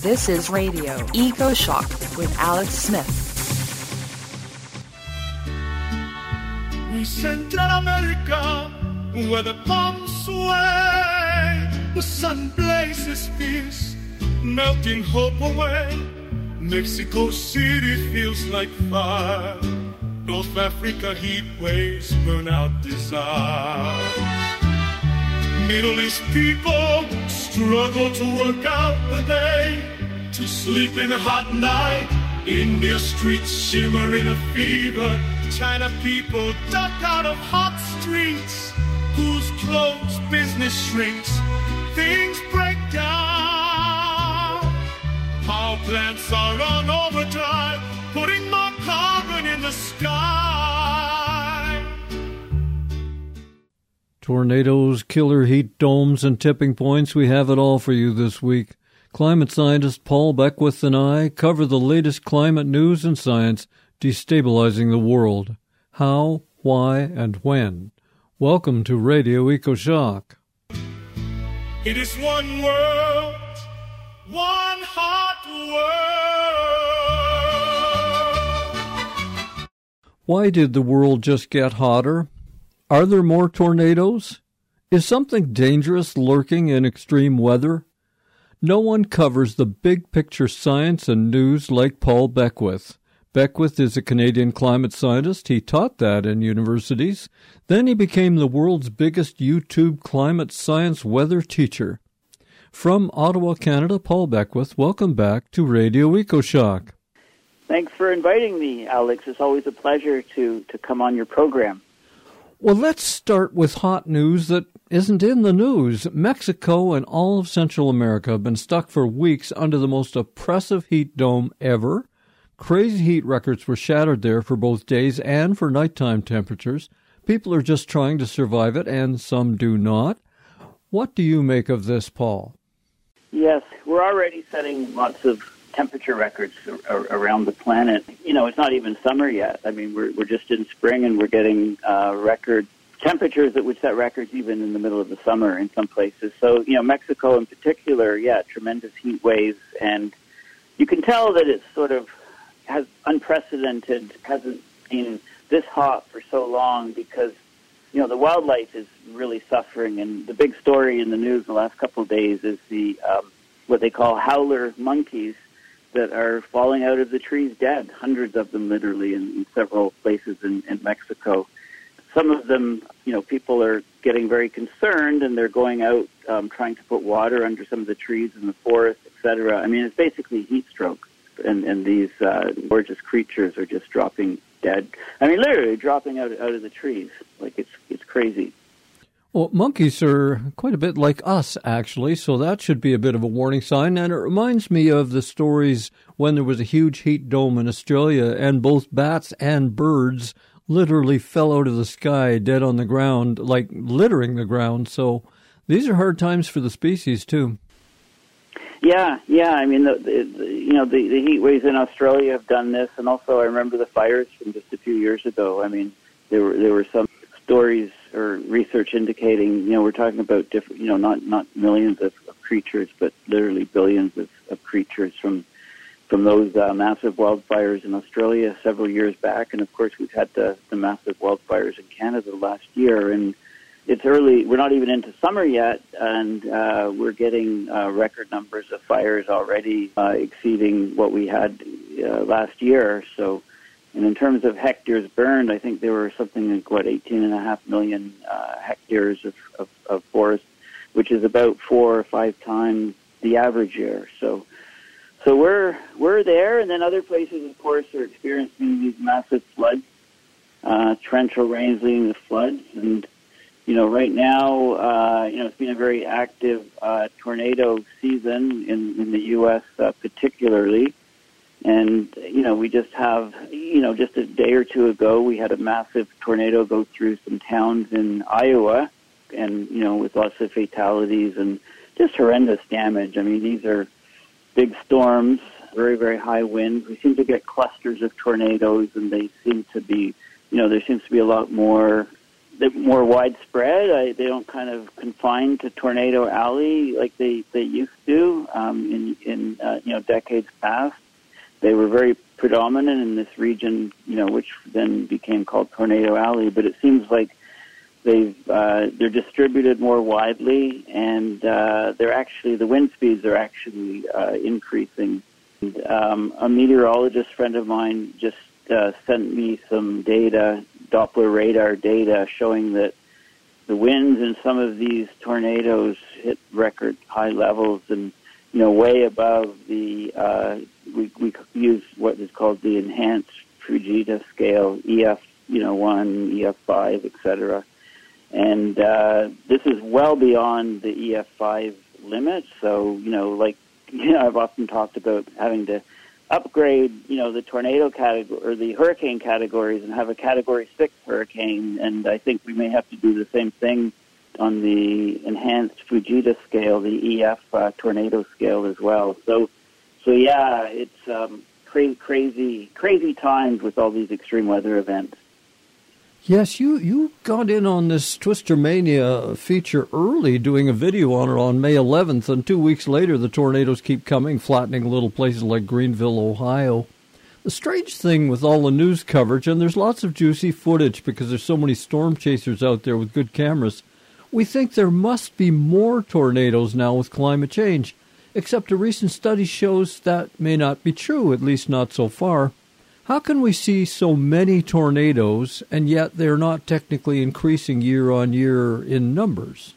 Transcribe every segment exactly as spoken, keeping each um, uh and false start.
This is Radio Eco Shock with Alex Smith. Central America, where the palms sway, the sun blazes fierce, melting hope away. Mexico City feels like fire. North Africa heat waves burn out desire. Middle East people struggle to work out the day, to sleep in a hot night. India streets shimmer in a fever. China people duck out of hot streets, whose clothes business shrinks. Things break down. Power plants are on overdrive, putting more carbon in the sky. Tornadoes, killer heat domes, and tipping points, we have it all for you this week. Climate scientist Paul Beckwith and I cover the latest climate news and science destabilizing the world. How, why, and when. Welcome to Radio EcoShock. It is one world, one hot world. Why did the world just get hotter? Are there more tornadoes? Is something dangerous lurking in extreme weather? No one covers the big picture science and news like Paul Beckwith. Beckwith is a Canadian climate scientist. He taught that in universities. Then he became the world's biggest YouTube climate science weather teacher. From Ottawa, Canada, Paul Beckwith, welcome back to Radio EcoShock. Thanks for inviting me, Alex. It's always a pleasure to, to come on your program. Well, let's start with hot news that isn't in the news. Mexico and all of Central America have been stuck for weeks under the most oppressive heat dome ever. Crazy heat records were shattered there for both days and for nighttime temperatures. People are just trying to survive it, and some do not. What do you make of this, Paul? Yes, we're already setting lots of temperature records around the planet. You know, it's not even summer yet. I mean, we're we're just in spring, and we're getting uh, record temperatures that would set records even in the middle of the summer in some places. So, you know, Mexico in particular, yeah, tremendous heat waves, and you can tell that it's sort of has unprecedented, hasn't been this hot for so long because, you know, the wildlife is really suffering. And the big story in the news the last couple of days is the um, what they call howler monkeys that are falling out of the trees dead, hundreds of them literally in, in several places in, in Mexico. Some of them, you know, people are getting very concerned, and they're going out um, trying to put water under some of the trees in the forest, et cetera. I mean, it's basically heat stroke, and, and these uh, gorgeous creatures are just dropping dead. I mean, literally dropping out, out of the trees. Like, it's it's crazy. Well, monkeys are quite a bit like us, actually, so that should be a bit of a warning sign. And it reminds me of the stories when there was a huge heat dome in Australia, and both bats and birds literally fell out of the sky dead on the ground, like littering the ground. So these are hard times for the species, too. Yeah, yeah. I mean, the, the, the, you know, the, the heat waves in Australia have done this, and also I remember the fires from just a few years ago. I mean, there were there were some stories or research indicating, you know, we're talking about different, you know, not not millions of, of creatures, but literally billions of, of creatures from from those uh, massive wildfires in Australia several years back. And of course, we've had the, the massive wildfires in Canada last year, and it's early. We're not even into summer yet, and uh, we're getting uh, record numbers of fires already uh, exceeding what we had uh, last year. So, and in terms of hectares burned, I think there were something like, what, eighteen and a half million uh, hectares of, of, of forest, which is about four or five times the average year. So, so we're we're there, and then other places, of course, are experiencing these massive floods, uh, torrential rains leading to floods, and you know, right now, uh, you know, it's been a very active uh, tornado season in, in the U S uh, particularly. And, you know, we just have, you know, just a day or two ago, we had a massive tornado go through some towns in Iowa, and, you know, with lots of fatalities and just horrendous damage. I mean, these are big storms, very, very high winds. We seem to get clusters of tornadoes, and they seem to be, you know, there seems to be a lot more... They're more widespread. I, they don't kind of confine to Tornado Alley like they, they used to um, in, in in uh, you know decades past. They were very predominant in this region, you know, which then became called Tornado Alley. But it seems like they've uh, they're distributed more widely, and uh, they're actually the wind speeds are actually uh, increasing. And, um, a meteorologist friend of mine just uh, sent me some data, Doppler radar data, showing that the winds in some of these tornadoes hit record high levels, and you know, way above the. Uh, we we use what is called the enhanced Fujita scale, E F, you know, one, E F five, et cetera. And uh, this is well beyond the E F five limit. So, you know, like you know, I've often talked about having to upgrade, you know, the tornado category or the hurricane categories and have a Category Six hurricane. And I think we may have to do the same thing on the enhanced Fujita scale, the E F uh, tornado scale as well. So, so yeah, it's um, crazy, crazy, crazy times with all these extreme weather events. Yes, you, you got in on this Twister Mania feature early, doing a video on it on May eleventh, and two weeks later the tornadoes keep coming, flattening little places like Greenville, Ohio. The strange thing with all the news coverage, and there's lots of juicy footage because there's so many storm chasers out there with good cameras, we think there must be more tornadoes now with climate change, except a recent study shows that may not be true, at least not so far. How can we see so many tornadoes, and yet they're not technically increasing year on year in numbers?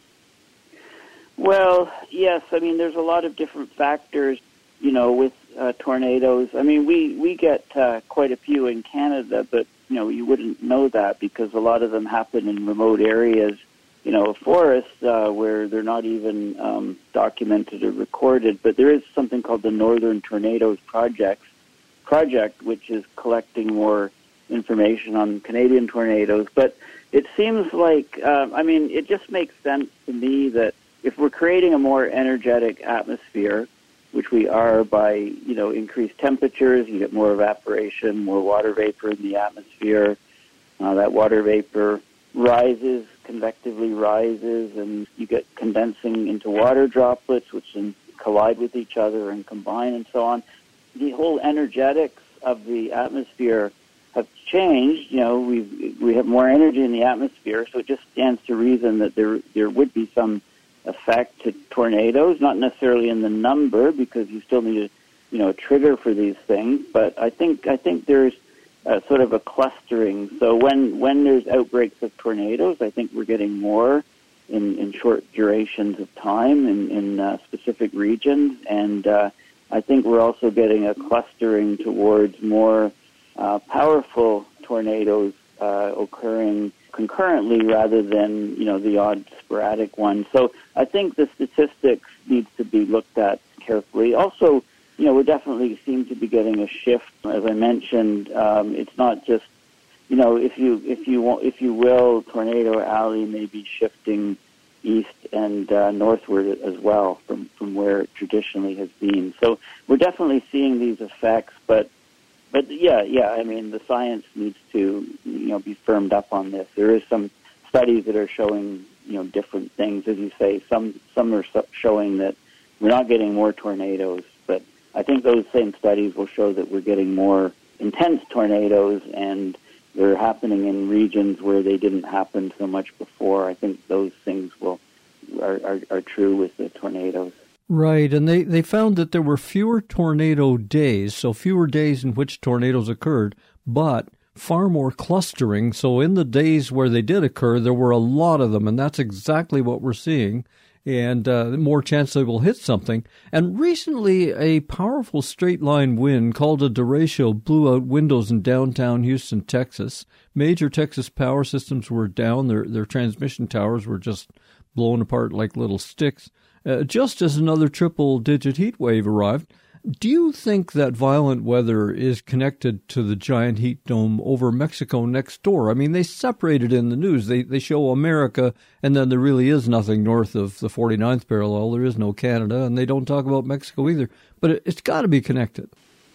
Well, yes. I mean, there's a lot of different factors, you know, with uh, tornadoes. I mean, we, we get uh, quite a few in Canada, but, you know, you wouldn't know that because a lot of them happen in remote areas, you know, forests uh, where they're not even um, documented or recorded. But there is something called the Northern Tornadoes Project, project, which is collecting more information on Canadian tornadoes. But it seems like, uh, I mean, it just makes sense to me that if we're creating a more energetic atmosphere, which we are by, you know, increased temperatures, you get more evaporation, more water vapor in the atmosphere. Uh, that water vapor rises, convectively rises, and you get condensing into water droplets, which then collide with each other and combine and so on. The whole energetics of the atmosphere have changed. You know, we we have more energy in the atmosphere, so it just stands to reason that there there would be some effect to tornadoes, not necessarily in the number, because you still need a you know a trigger for these things. But I think I think there's a, sort of a clustering. So when when there's outbreaks of tornadoes, I think we're getting more in, in short durations of time in in uh, specific regions, and uh, I think we're also getting a clustering towards more uh, powerful tornadoes uh, occurring concurrently rather than, you know, the odd sporadic one. So I think the statistics needs to be looked at carefully. Also, you know, we definitely seem to be getting a shift. As I mentioned, um, it's not just, you know, if you if you want, if you will, Tornado Alley may be shifting east and uh, northward as well from, from where it traditionally has been. So we're definitely seeing these effects, but but yeah, yeah, I mean, the science needs to, you know, be firmed up on this. There is some studies that are showing, you know, different things, as you say. Some some are showing that we're not getting more tornadoes, but I think those same studies will show that we're getting more intense tornadoes, and they're happening in regions where they didn't happen so much before. I think those things will are, are, are true with the tornadoes. Right, and they, they found that there were fewer tornado days, so fewer days in which tornadoes occurred, but far more clustering. So in the days where they did occur, there were a lot of them, and that's exactly what we're seeing, and uh, more chance they will hit something. And recently, a powerful straight-line wind called a derecho blew out windows in downtown Houston, Texas. Major Texas power systems were down. Their, their transmission towers were just blown apart like little sticks, uh, just as another triple-digit heat wave arrived. Do you think that violent weather is connected to the giant heat dome over Mexico next door? I mean, they separate it in the news. They they show America, and then there really is nothing north of the forty-ninth parallel. There is no Canada, and they don't talk about Mexico either. But it, it's got to be connected.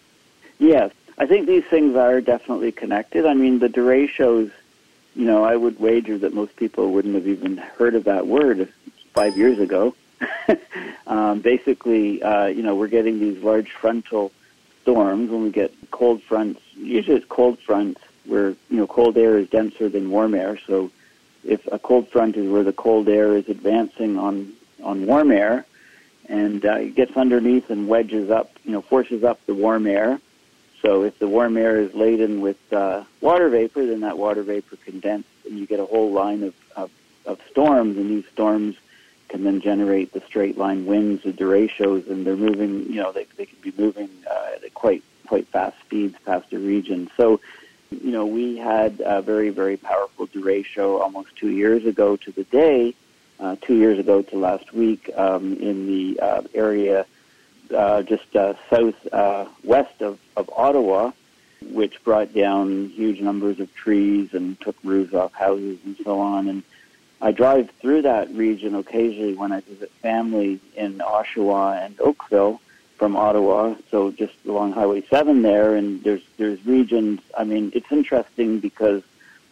Yes, I think these things are definitely connected. I mean, the derechos, you know, I would wager that most people wouldn't have even heard of that word five years ago. um, basically, uh, you know, we're getting these large frontal storms when we get cold fronts. Usually it's cold fronts where, you know, cold air is denser than warm air. So if a cold front is where the cold air is advancing on, on warm air, and uh, it gets underneath and wedges up, you know, forces up the warm air. So if the warm air is laden with uh, water vapor, then that water vapor condenses, and you get a whole line of, of, of storms, and these storms can then generate the straight line winds, the derechos, and they're moving, you know, they, they can be moving uh, at quite, quite fast speeds past a region. So, you know, we had a very, very powerful derecho almost two years ago to the day, uh, two years ago to last week um, in the uh, area uh, just uh, south uh, west of, of Ottawa, which brought down huge numbers of trees and took roofs off houses and so on. And I drive through that region occasionally when I visit family in Oshawa and Oakville from Ottawa, so just along Highway seven there, and there's there's regions. I mean, it's interesting because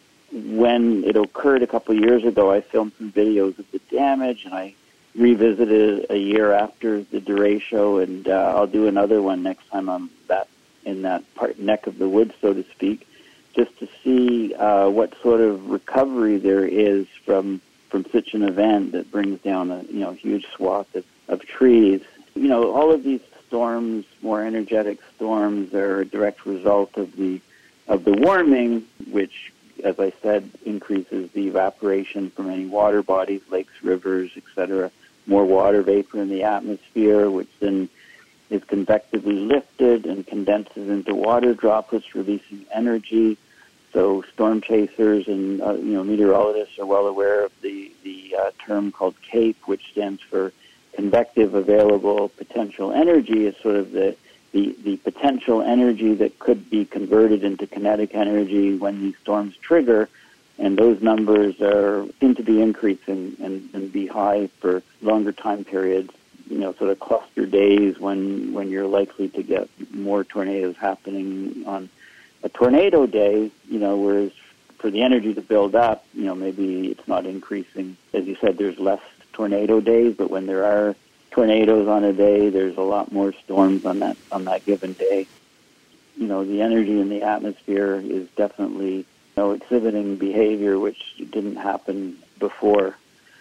when it occurred a couple of years ago, I filmed some videos of the damage, and I revisited a year after the derecho, and uh, I'll do another one next time I'm that in that part neck of the woods, so to speak, just to see uh, what sort of recovery there is from from such an event that brings down a you know huge swath of, of trees. You know, all of these storms, more energetic storms, are a direct result of the of the warming, which, as I said, increases the evaporation from any water bodies, lakes, rivers, et cetera. More water vapor in the atmosphere, which then is convectively lifted and condenses into water droplets, releasing energy. So storm chasers and uh, you know meteorologists are well aware of the the uh, term called CAPE, which stands for convective available potential energy. Is sort of the, the the potential energy that could be converted into kinetic energy when these storms trigger, and those numbers are seem to be increasing and, and be high for longer time periods. You know, sort of cluster days when when you're likely to get more tornadoes happening on a tornado day, you know, whereas for the energy to build up, you know, maybe it's not increasing. As you said, there's less tornado days, but when there are tornadoes on a day, there's a lot more storms on that on that given day. You know, the energy in the atmosphere is definitely, you know, exhibiting behavior which didn't happen before.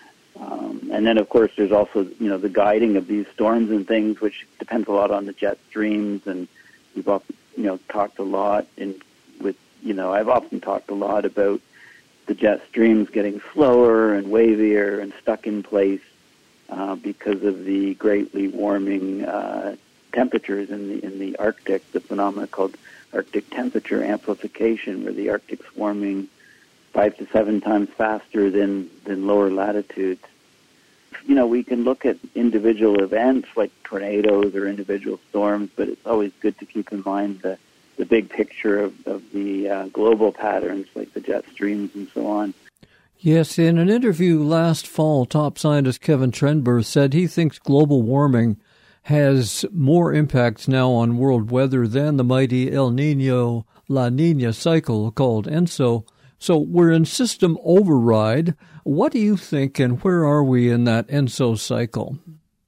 Um, and then, of course, there's also, you know, the guiding of these storms and things, which depends a lot on the jet streams, and we've often, you know, talked a lot in with, you know, I've often talked a lot about the jet streams getting slower and wavier and stuck in place uh, because of the greatly warming uh, temperatures in the in the Arctic, the phenomenon called Arctic temperature amplification, where the Arctic's warming five to seven times faster than, than lower latitudes. You know, we can look at individual events like tornadoes or individual storms, but it's always good to keep in mind the, the big picture of, of the uh, global patterns like the jet streams and so on. Yes, in an interview last fall, top scientist Kevin Trenberth said he thinks global warming has more impacts now on world weather than the mighty El Niño-La Niña cycle called ENSO. So we're in system override. What do you think, and where are we in that ENSO cycle?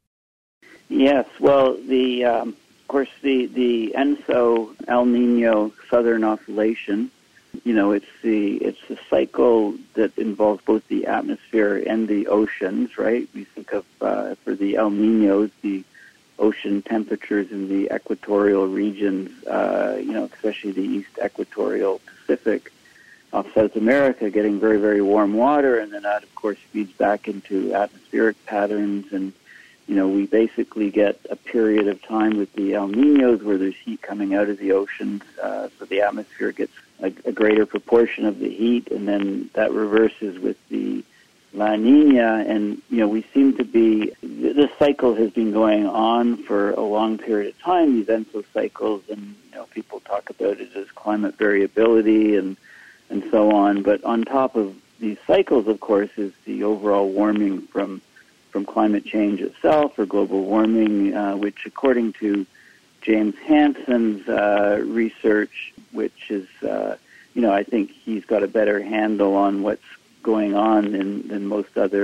Yes, well, the um, of course the the ENSO El Niño Southern Oscillation. You know, it's the it's the cycle that involves both the atmosphere and the oceans, right? We think of uh, for the El Niños, the ocean temperatures in the equatorial regions. Uh, you know, especially the East Equatorial Pacific. Off South America, getting very, very warm water, and then that, of course, feeds back into atmospheric patterns. And, you know, we basically get a period of time with the El Niños where there's heat coming out of the oceans, uh, so the atmosphere gets a, a greater proportion of the heat, and then that reverses with the La Niña. And, you know, we seem to be, this cycle has been going on for a long period of time, these ENSO cycles, and, you know, people talk about it as climate variability and and so on. But on top of these cycles, of course, is the overall warming from from climate change itself, or global warming, uh, which, according to James Hansen's uh, research, which is, uh, you know, I think he's got a better handle on what's going on than, than most other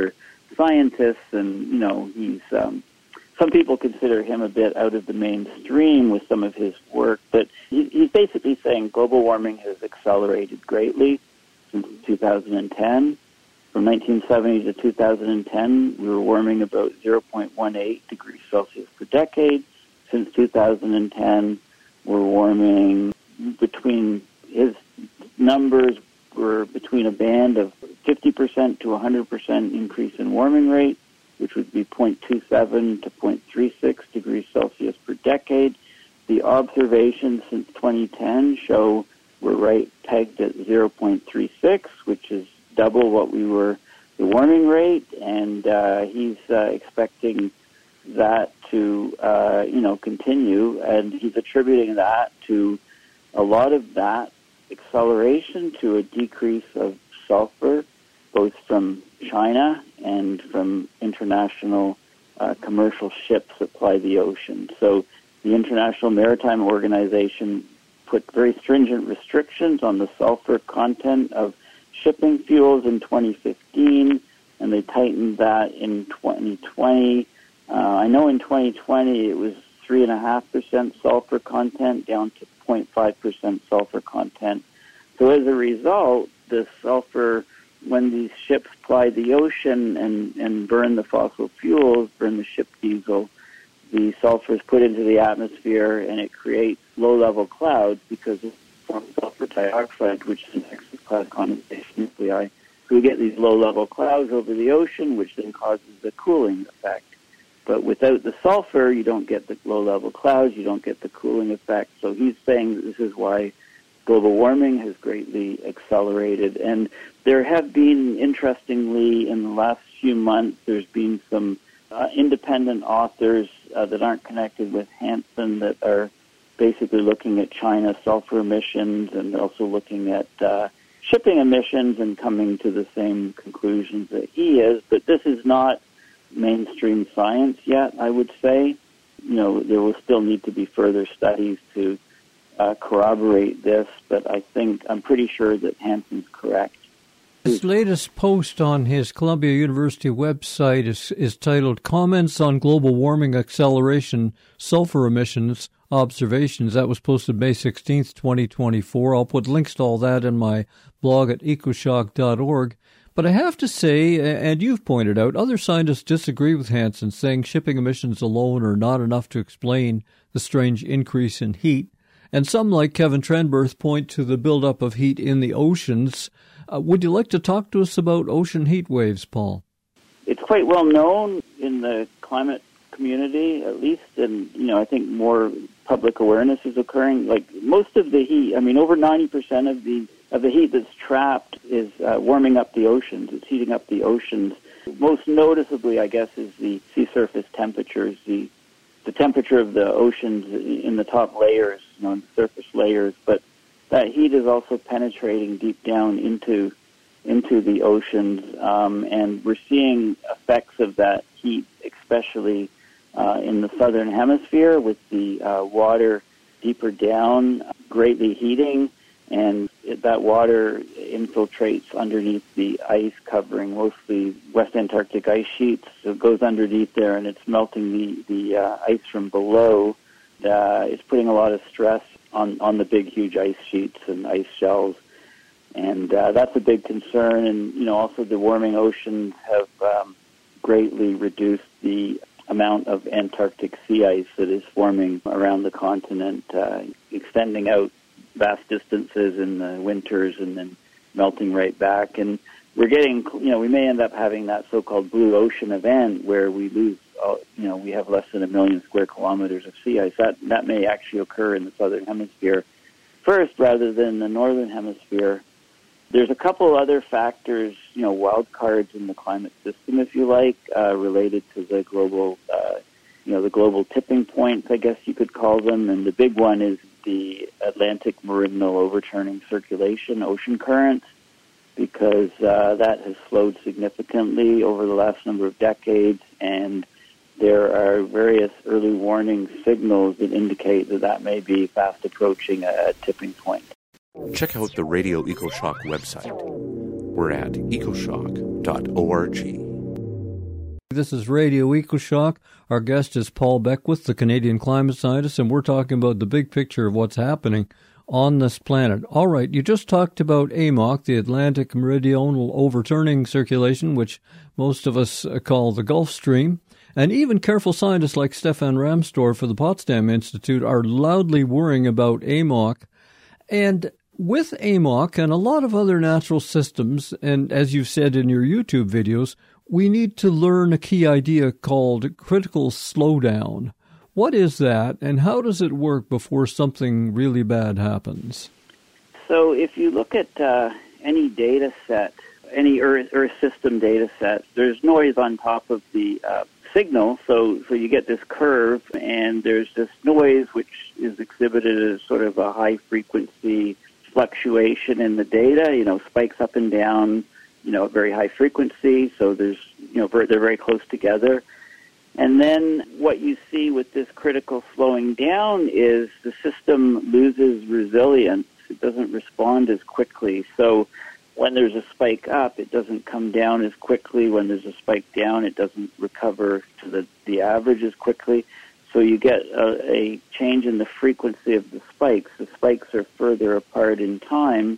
scientists, and, you know, he's, um, some people consider him a bit out of the mainstream with some of his work, but he, he's basically saying global warming has accelerated greatly since two thousand ten. From nineteen seventy to two thousand ten, we were warming about zero point one eight degrees Celsius per decade. Since two thousand ten, we're warming between, his numbers were between a band of fifty percent to one hundred percent increase in warming rate, which would be zero point two seven to zero point three six degrees Celsius per decade. The observations since twenty ten show we're right pegged at zero point three six, which is double what we were, the warming rate, and uh, he's uh, expecting that to, uh, you know, continue, and he's attributing that to a lot of that acceleration to a decrease of sulfur, both from China and from international uh, commercial ships that ply the ocean. So the International Maritime Organization put very stringent restrictions on the sulfur content of shipping fuels in twenty fifteen, and they tightened that in twenty twenty. Uh, I know in twenty twenty it was three point five percent sulfur content down to zero point five percent sulfur content. So as a result, the sulfur, when these ships ply the ocean and, and burn the fossil fuels, burn the ship diesel, the sulfur is put into the atmosphere and it creates low-level clouds because it forms sulfur dioxide, which is an X-class condensation nuclei. So we get these low-level clouds over the ocean, which then causes a cooling effect. But without the sulfur, you don't get the low-level clouds, you don't get the cooling effect. So he's saying that this is why global warming has greatly accelerated. And there have been, interestingly, in the last few months, there's been some uh, independent authors uh, that aren't connected with Hansen that are basically looking at China's sulfur emissions and also looking at uh, shipping emissions and coming to the same conclusions that he is. But this is not mainstream science yet, I would say. You know, there will still need to be further studies to uh, corroborate this, but I think, I'm pretty sure that Hansen's correct. His latest post on his Columbia University website is, is titled Comments on Global Warming Acceleration Sulfur Emissions Observations. That was posted May sixteenth, twenty twenty-four. I'll put links to all that in my blog at ecoshock dot org. But I have to say, and you've pointed out, other scientists disagree with Hansen, saying shipping emissions alone are not enough to explain the strange increase in heat. And some, like Kevin Trenberth, point to the buildup of heat in the oceans. Uh, would you like to talk to us about ocean heat waves, Paul? It's quite well known in the climate community, at least, and, you know, I think more public awareness is occurring. Like, most of the heat, I mean, over ninety percent of the of the heat that's trapped is uh, warming up the oceans. It's heating up the oceans. Most noticeably, I guess, is the sea surface temperatures, the the temperature of the oceans in the top layers, you know, in the surface layers. But that heat is also penetrating deep down into into the oceans, um, and we're seeing effects of that heat, especially uh, in the southern hemisphere, with the uh, water deeper down greatly heating, and it, that water infiltrates underneath the ice covering mostly West Antarctic ice sheets. So it goes underneath there, and it's melting the, the uh, ice from below. Uh, it's putting a lot of stress on, on the big, huge ice sheets and ice shelves. And uh, that's a big concern. And, you know, also the warming oceans have um, greatly reduced the amount of Antarctic sea ice that is forming around the continent, uh, extending out vast distances in the winters and then melting right back. And we're getting, you know, we may end up having that so-called blue ocean event where we lose, uh, you know, we have less than a million square kilometers of sea ice. That, that may actually occur in the southern hemisphere first rather than the northern hemisphere. There's a couple other factors, you know, wild cards in the climate system, if you like, uh, related to the global, uh, you know, the global tipping points, I guess you could call them. And the big one is the Atlantic meridional overturning circulation, ocean currents, because uh, that has slowed significantly over the last number of decades, and there are various early warning signals that indicate that that may be fast approaching a tipping point. Check out the Radio EcoShock website. We're at ecoshock dot org. This is Radio EcoShock. Our guest is Paul Beckwith, the Canadian climate scientist, and we're talking about the big picture of what's happening on this planet. All right, you just talked about A M O C, the Atlantic Meridional Overturning Circulation, which most of us call the Gulf Stream. And even careful scientists like Stefan Ramstorff for the Potsdam Institute are loudly worrying about A M O C. And with A M O C and a lot of other natural systems, and as you've said in your YouTube videos, we need to learn a key idea called critical slowdown. What is that, and how does it work before something really bad happens? So if you look at uh, any data set, any Earth, Earth system data set, there's noise on top of the uh, signal, so so you get this curve, and there's this noise which is exhibited as sort of a high-frequency fluctuation in the data, you know, spikes up and down, you know, very high frequency, so there's, you know, they're very close together. And then what you see with this critical slowing down is the system loses resilience. It doesn't respond as quickly. So when there's a spike up, it doesn't come down as quickly. When there's a spike down, it doesn't recover to the, the average as quickly. So you get a, a change in the frequency of the spikes. The spikes are further apart in time,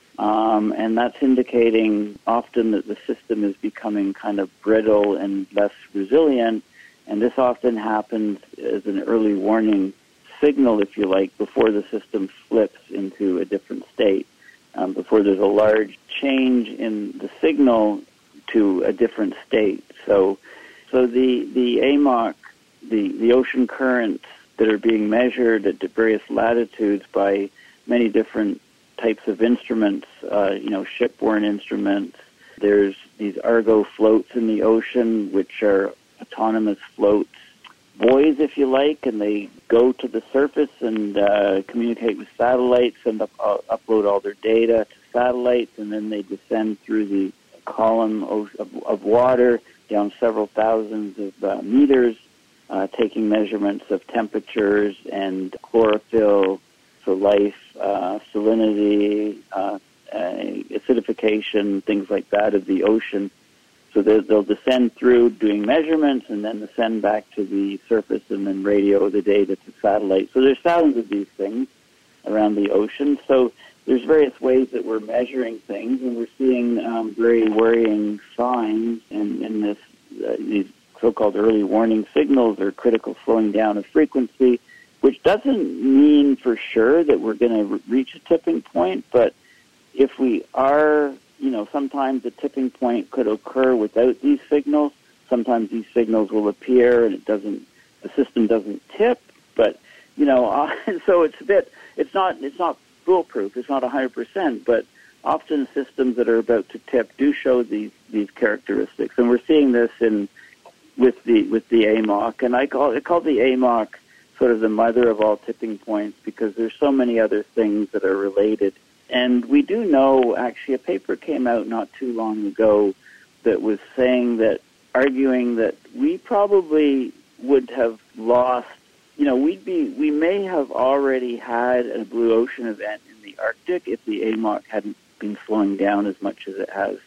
um, and that's indicating often that the system is becoming kind of brittle and less resilient. And this often happens as an early warning signal, if you like, before the system flips into a different state, um, before there's a large change in the signal to a different state. So, so the the A M O C, the the ocean currents that are being measured at various latitudes by many different types of instruments, uh, you know, shipborne instruments. There's these Argo floats in the ocean, which are autonomous floats, buoys, if you like, and they go to the surface and uh, communicate with satellites and up, uh, upload all their data to satellites, and then they descend through the column of, of, of water down several thousands of uh, meters, uh, taking measurements of temperatures and chlorophyll, so life, uh, salinity, uh, uh, acidification, things like that of the ocean. So they'll descend through doing measurements and then descend back to the surface and then radio the data to satellites. So there's thousands of these things around the ocean. So there's various ways that we're measuring things, and we're seeing um, very worrying signs in, in this uh, these so-called early warning signals or critical slowing down of frequency, which doesn't mean for sure that we're going to re- reach a tipping point, but if we are, you know, sometimes the tipping point could occur without these signals. Sometimes these signals will appear and it doesn't, the system doesn't tip. But, you know, uh, so it's a bit, it's not, it's not foolproof. It's not one hundred percent. But often systems that are about to tip do show these these characteristics, and we're seeing this in with the with the A M O C. And I call I call the A M O C sort of the mother of all tipping points because there's so many other things that are related. And we do know, actually, a paper came out not too long ago that was saying that, arguing that we probably would have lost, you know, we'd be, we may have already had a blue ocean event in the Arctic if the A M O C hadn't been slowing down as much as it has.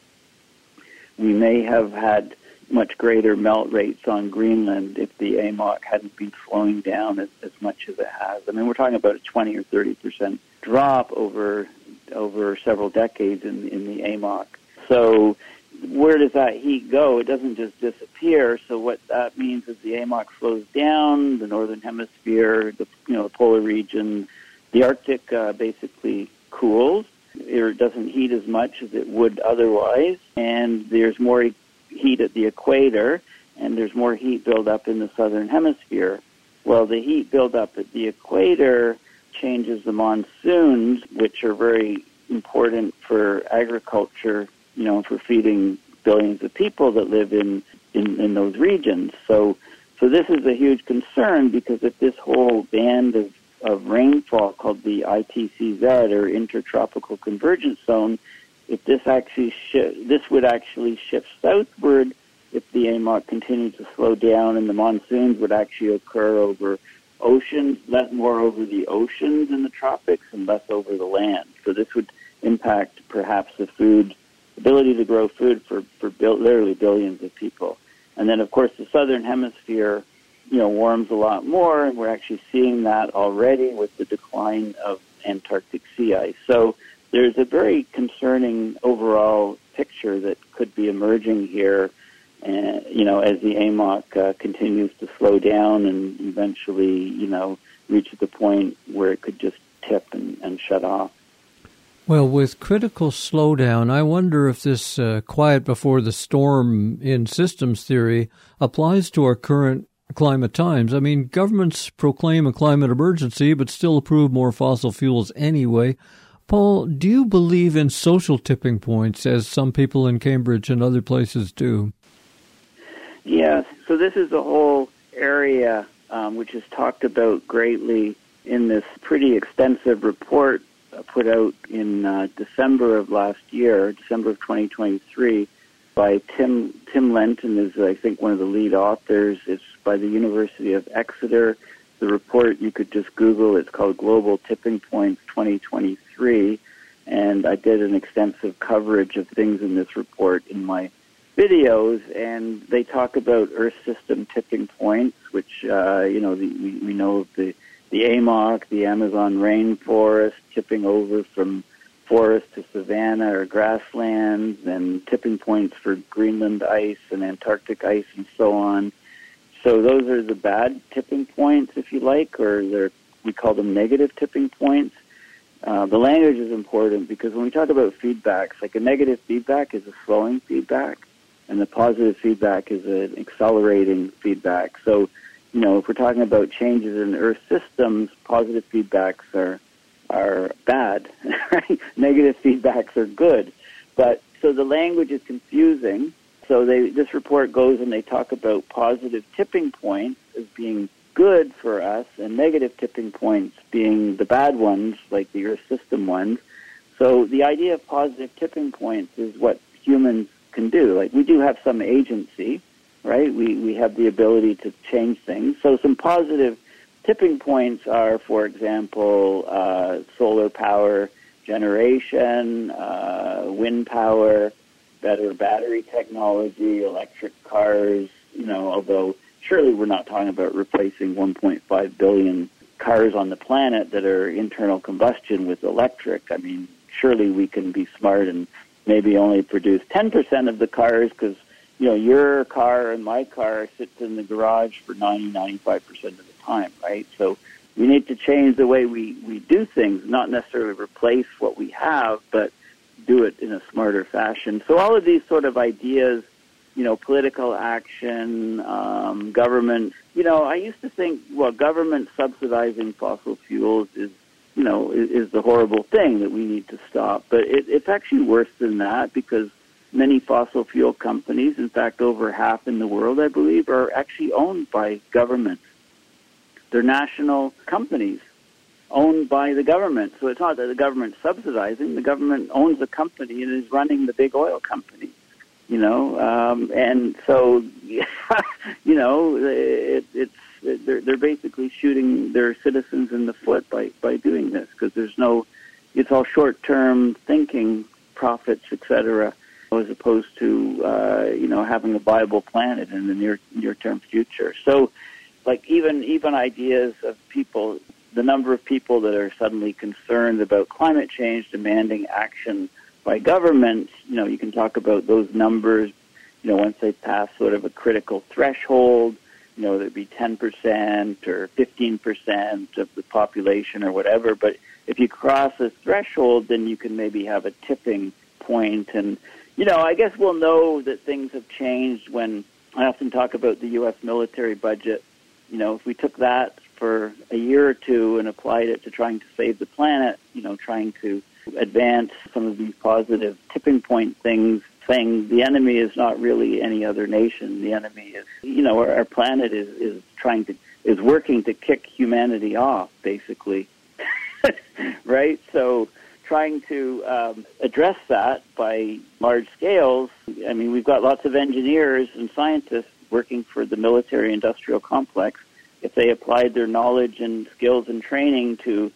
We may have had much greater melt rates on Greenland if the A M O C hadn't been slowing down as, as much as it has. I mean, we're talking about a twenty or thirty percent drop over over several decades in, in the A M O C. So where does that heat go? It doesn't just disappear. So what that means is the A M O C slows down, the northern hemisphere, the you know the polar region, the Arctic uh, basically cools. It doesn't heat as much as it would otherwise, and there's more heat at the equator, and there's more heat buildup in the southern hemisphere. Well, the heat buildup at the equator changes the monsoons, which are very important for agriculture, you know, for feeding billions of people that live in, in, in those regions. So so this is a huge concern because if this whole band of, of rainfall called the I T C Z, or Intertropical Convergence Zone, if this actually sh- this would actually shift southward if the A M O C continued to slow down, and the monsoons would actually occur over oceans, less more over the oceans in the tropics and less over the land. So this would impact perhaps the food ability to grow food for, for bil- literally billions of people. And then, of course, the southern hemisphere, you know, warms a lot more, and we're actually seeing that already with the decline of Antarctic sea ice. So there's a very concerning overall picture that could be emerging here, uh, you know, as the A M O C uh, continues to slow down and eventually, you know, reach the point where it could just tip and, and shut off. Well, with critical slowdown, I wonder if this uh, quiet before the storm in systems theory applies to our current climate times. I mean, governments proclaim a climate emergency, but still approve more fossil fuels anyway. Paul, do you believe in social tipping points, as some people in Cambridge and other places do? Yes. So this is a whole area um, which is talked about greatly in this pretty extensive report put out in uh, December of last year, December of twenty twenty-three, by Tim Tim Lenton is, I think, one of the lead authors. It's by the University of Exeter. The report, you could just Google, it's called Global Tipping Points twenty twenty-three, and I did an extensive coverage of things in this report in my videos, and they talk about Earth system tipping points, which, uh, you know, the, we, we know of the The A M O C, the Amazon rainforest, tipping over from forest to savanna or grasslands, and tipping points for Greenland ice and Antarctic ice and so on. So those are the bad tipping points, if you like, or they're, we call them negative tipping points. Uh, the language is important because when we talk about feedbacks, like a negative feedback is a slowing feedback, and the positive feedback is an accelerating feedback. So, you know, if we're talking about changes in Earth systems, positive feedbacks are are bad, right? Negative feedbacks are good. But so the language is confusing. So they, this report goes and they talk about positive tipping points as being good for us and negative tipping points being the bad ones, like the Earth system ones. So the idea of positive tipping points is what humans can do. Like, we do have some agency, right? We we have the ability to change things. So some positive tipping points are, for example, uh, solar power generation, uh, wind power, better battery technology, electric cars, you know, although surely we're not talking about replacing one point five billion cars on the planet that are internal combustion with electric. I mean, surely we can be smart and maybe only produce ten percent of the cars because, you know, your car and my car sits in the garage for ninety, ninety-five percent of the time, right? So we need to change the way we, we do things, not necessarily replace what we have, but do it in a smarter fashion. So all of these sort of ideas, you know, political action, um, government, you know, I used to think, well, government subsidizing fossil fuels is, you know, is, is the horrible thing that we need to stop. But it, it's actually worse than that because many fossil fuel companies, in fact, over half in the world, I believe, are actually owned by governments. They're national companies owned by the government. So it's not that the government's subsidizing. The government owns the company and is running the big oil company, you know. Um, and so, you know, it, it's they're, they're basically shooting their citizens in the foot by, by doing this because there's no, it's all short-term thinking, profits, et cetera, as opposed to, uh, you know, having a viable planet in the near near-term future. So, like, even even ideas of people, the number of people that are suddenly concerned about climate change demanding action by governments, you know, you can talk about those numbers, you know, once they pass sort of a critical threshold, you know, there'd be ten percent or fifteen percent of the population or whatever. But if you cross a threshold, then you can maybe have a tipping point. And, you know, I guess we'll know that things have changed when I often talk about the U S military budget. You know, if we took that for a year or two and applied it to trying to save the planet, you know, trying to advance some of these positive tipping point things, saying the enemy is not really any other nation. The enemy is, you know, our, our planet is, is trying to, is working to kick humanity off, basically. Right? So trying to um, address that by large scales, I mean, we've got lots of engineers and scientists working for the military-industrial complex. If they applied their knowledge and skills and training to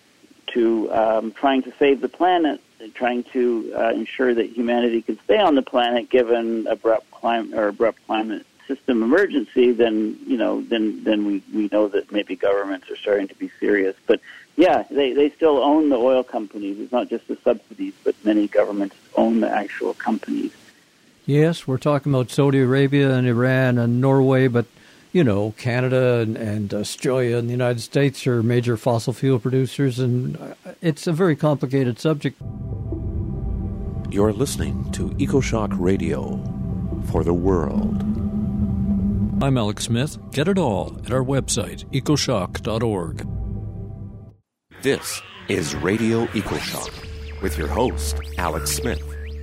to um, trying to save the planet, trying to uh, ensure that humanity can stay on the planet given abrupt climate or abrupt climate system emergency, then you know, then then we, we know that maybe governments are starting to be serious. But yeah, they, they still own the oil companies. It's not just the subsidies, but many governments own the actual companies. Yes, we're talking about Saudi Arabia and Iran and Norway, but you know, Canada and, and Australia and the United States are major fossil fuel producers, and it's a very complicated subject. You're listening to EcoShock Radio for the world. I'm Alex Smith. Get it all at our website, ecoshock dot org. This is Radio EcoShock with your host, Alex Smith.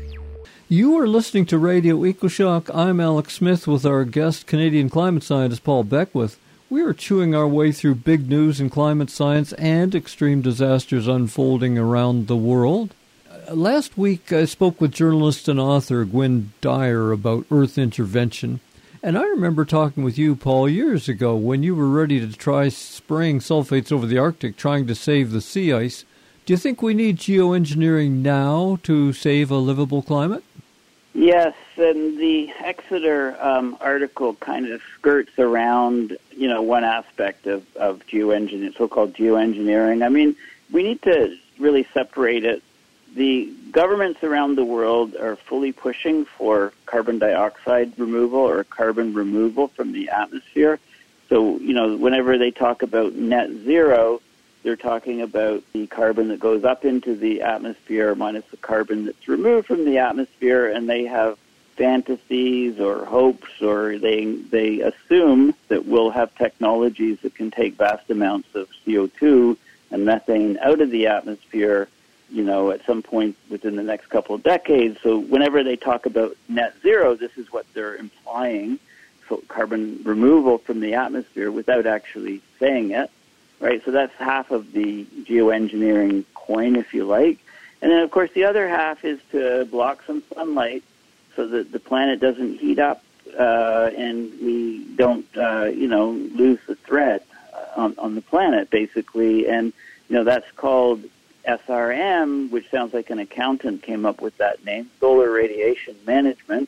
You are listening to Radio EcoShock. I'm Alex Smith with our guest, Canadian climate scientist Paul Beckwith. We are chewing our way through big news in climate science and extreme disasters unfolding around the world. Uh, last week, I spoke with journalist and author Gwynne Dyer about Earth intervention. And I remember talking with you, Paul, years ago when you were ready to try spraying sulfates over the Arctic, trying to save the sea ice. Do you think we need geoengineering now to save a livable climate? Yes, and the Exeter um, article kind of skirts around, you know, one aspect of, of geoengineering, so-called geoengineering. I mean, we need to really separate it. The governments around the world are fully pushing for carbon dioxide removal or carbon removal from the atmosphere. So, you know, whenever they talk about net zero, they're talking about the carbon that goes up into the atmosphere minus the carbon that's removed from the atmosphere, and they have fantasies or hopes, or they they assume that we'll have technologies that can take vast amounts of C O two and methane out of the atmosphere, you know, at some point within the next couple of decades. So whenever they talk about net zero, this is what they're implying, so carbon removal from the atmosphere without actually saying it. Right, so that's half of the geoengineering coin, if you like. And then, of course, the other half is to block some sunlight so that the planet doesn't heat up uh, and we don't, uh, you know, lose the thread on, on the planet, basically. And, you know, that's called S R M, which sounds like an accountant came up with that name, solar radiation management.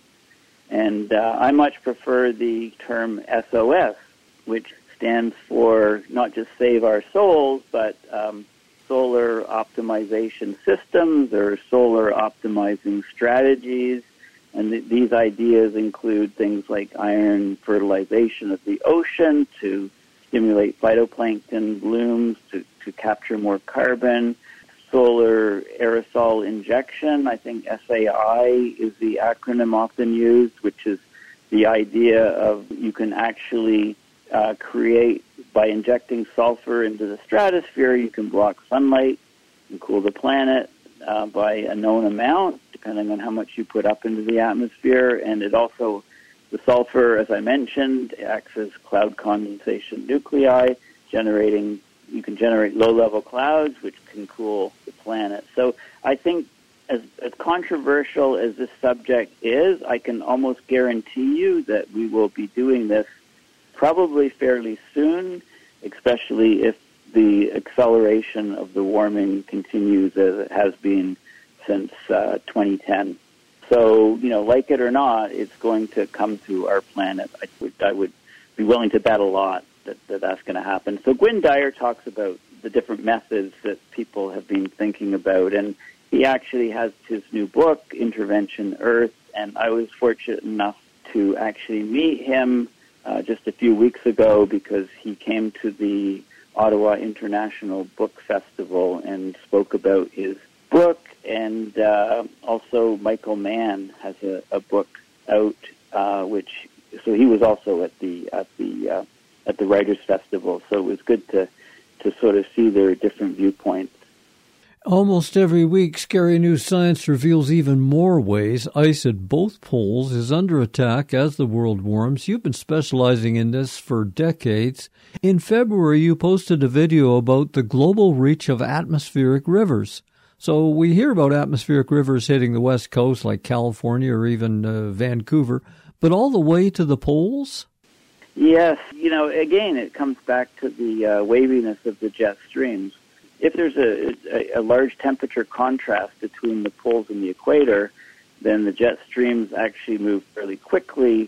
And uh, I much prefer the term S O S, which stands for not just save our souls, but um, solar optimization systems or solar optimizing strategies. And th- these ideas include things like iron fertilization of the ocean to stimulate phytoplankton blooms to, to capture more carbon, solar aerosol injection. I think S A I is the acronym often used, which is the idea of you can actually Uh, create, by injecting sulfur into the stratosphere, you can block sunlight and cool the planet uh, by a known amount, depending on how much you put up into the atmosphere. And it also, the sulfur, as I mentioned, acts as cloud condensation nuclei, generating, you can generate low-level clouds, which can cool the planet. So I think as, as controversial as this subject is, I can almost guarantee you that we will be doing this probably fairly soon, especially if the acceleration of the warming continues as it has been since uh, twenty ten. So, you know, like it or not, it's going to come to our planet. I would, I would be willing to bet a lot that, that that's going to happen. So Gwynne Dyer talks about the different methods that people have been thinking about, and he actually has his new book, Intervention Earth, and I was fortunate enough to actually meet him Uh, just a few weeks ago because he came to the Ottawa International Book Festival and spoke about his book. And uh, also Michael Mann has a, a book out, uh, which so he was also at the at the uh, at the Writers' Festival. So it was good to to sort of see their different viewpoints. Almost every week, Scary New Science reveals even more ways ice at both poles is under attack as the world warms. You've been specializing in this for decades. In February, you posted a video about the global reach of atmospheric rivers. So we hear about atmospheric rivers hitting the West Coast, like California or even uh, Vancouver, but all the way to the poles? Yes. You know, again, it comes back to the uh, waviness of the jet streams. If there's a, a, a large temperature contrast between the poles and the equator, then the jet streams actually move fairly quickly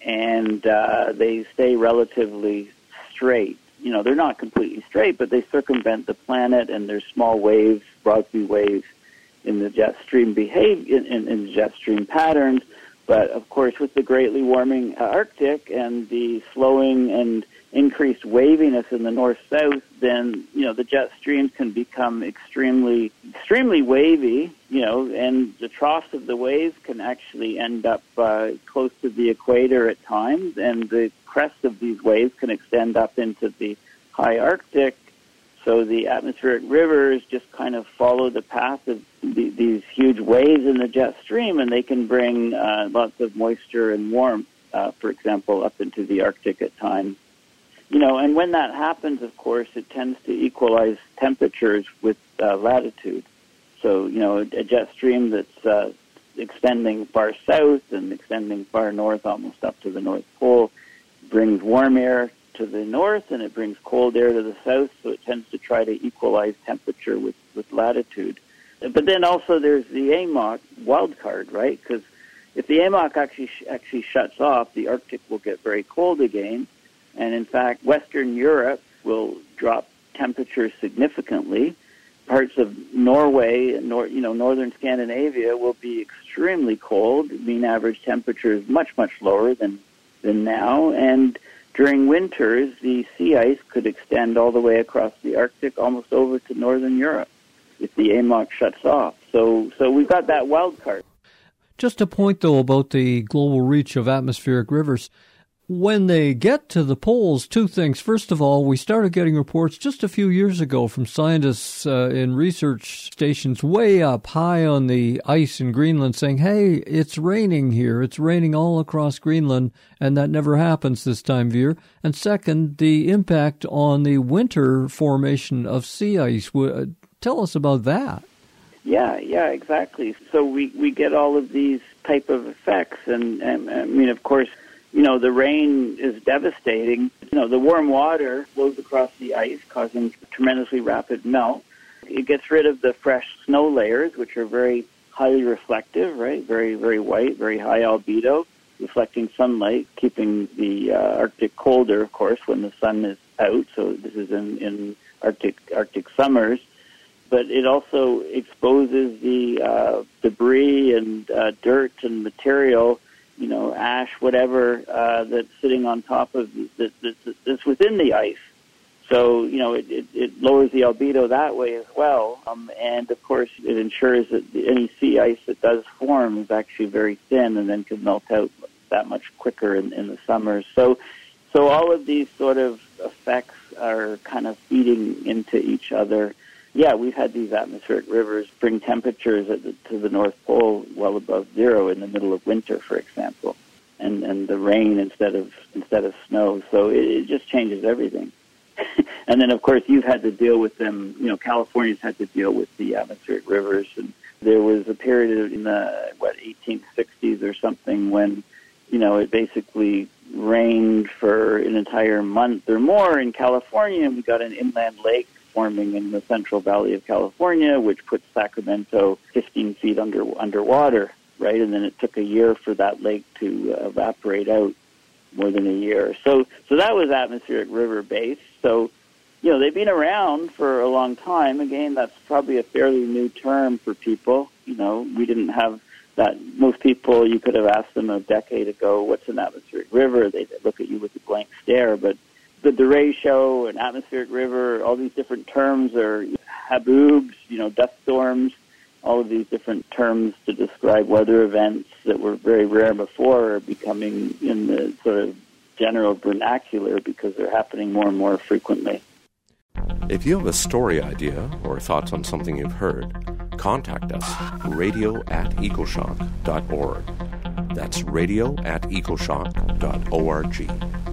and uh, they stay relatively straight. You know, they're not completely straight, but they circumvent the planet, and there's small waves, Rossby waves, in the jet stream behave in, in, in the jet stream patterns. But of course, with the greatly warming uh, Arctic and the slowing and increased waviness in the north-south, then, you know, the jet streams can become extremely, extremely wavy, you know, and the troughs of the waves can actually end up uh, close to the equator at times, and the crest of these waves can extend up into the high Arctic. So the atmospheric rivers just kind of follow the path of the, these huge waves in the jet stream, and they can bring uh, lots of moisture and warmth, uh, for example, up into the Arctic at times. You know, and when that happens, of course, it tends to equalize temperatures with uh, latitude. So, you know, a, a jet stream that's uh, extending far south and extending far north, almost up to the North Pole, brings warm air to the north and it brings cold air to the south, so it tends to try to equalize temperature with, with latitude. But then also there's the A M O C wild card, right? Because if the A M O C actually, actually shuts off, the Arctic will get very cold again. And in fact, Western Europe will drop temperatures significantly. Parts of Norway and nor, you know northern Scandinavia will be extremely cold. Mean average temperature is much, much lower than than now. And during winters, the sea ice could extend all the way across the Arctic, almost over to northern Europe, if the A M O C shuts off. So, so we've got that wild card. Just a point, though, about the global reach of atmospheric rivers. When they get to the poles, two things. First of all, we started getting reports just a few years ago from scientists uh, in research stations way up high on the ice in Greenland saying, hey, it's raining here. It's raining all across Greenland, and that never happens this time of year. And second, the impact on the winter formation of sea ice. Tell us about that. Yeah, yeah, exactly. So we, we get all of these type of effects. And, and I mean, of course, you know, the rain is devastating. You know, the warm water flows across the ice, causing tremendously rapid melt. It gets rid of the fresh snow layers, which are very highly reflective, right? Very, very white, very high albedo, reflecting sunlight, keeping the uh, Arctic colder, of course, when the sun is out. So this is in, in Arctic Arctic summers. But it also exposes the uh, debris and uh, dirt and material, you know, ash, whatever, uh, that's sitting on top of, that, that's within the ice. So, you know, it, it, it lowers the albedo that way as well. Um, and, of course, it ensures that any sea ice that does form is actually very thin and then can melt out that much quicker in, in the summers. So, so all of these sort of effects are kind of feeding into each other. Yeah, we've had these atmospheric rivers bring temperatures at the, to the North Pole well above zero in the middle of winter, for example, and and the rain instead of instead of snow. So it, it just changes everything. And then, of course, you've had to deal with them. You know, California's had to deal with the atmospheric rivers, and there was a period in the what eighteen sixties or something when, you know, it basically rained for an entire month or more in California, and we got an inland lake forming in the Central Valley of California, which puts Sacramento fifteen feet under underwater, right? And then it took a year for that lake to uh, evaporate out, more than a year. So, so that was atmospheric river based. So, you know, they've been around for a long time. Again, that's probably a fairly new term for people. You know, we didn't have that. Most people, you could have asked them a decade ago, what's an atmospheric river? They'd look at you with a blank stare, but the derecho, an atmospheric river, all these different terms are haboobs, you know, dust storms, all of these different terms to describe weather events that were very rare before are becoming in the sort of general vernacular because they're happening more and more frequently. If you have a story idea or thoughts on something you've heard, contact us, radio at ecoshock dot org. That's radio at ecoshock dot org.